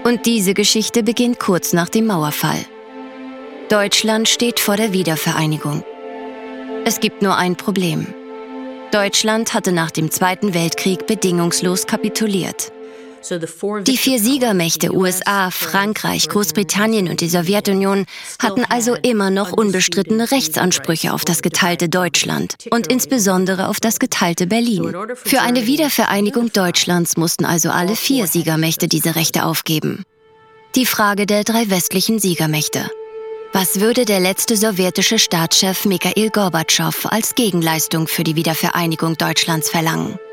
Und diese Geschichte beginnt kurz nach dem Mauerfall. Deutschland steht vor der Wiedervereinigung. Es gibt nur ein Problem. Deutschland hatte nach dem Zweiten Weltkrieg bedingungslos kapituliert. Die 4 Siegermächte USA, Frankreich, Großbritannien und die Sowjetunion hatten also immer noch unbestrittene Rechtsansprüche auf das geteilte Deutschland und insbesondere auf das geteilte Berlin. Für eine Wiedervereinigung Deutschlands mussten also alle 4 Siegermächte diese Rechte aufgeben. Die Frage der 3 westlichen Siegermächte. Was würde der letzte sowjetische Staatschef Michail Gorbatschow als Gegenleistung für die Wiedervereinigung Deutschlands verlangen?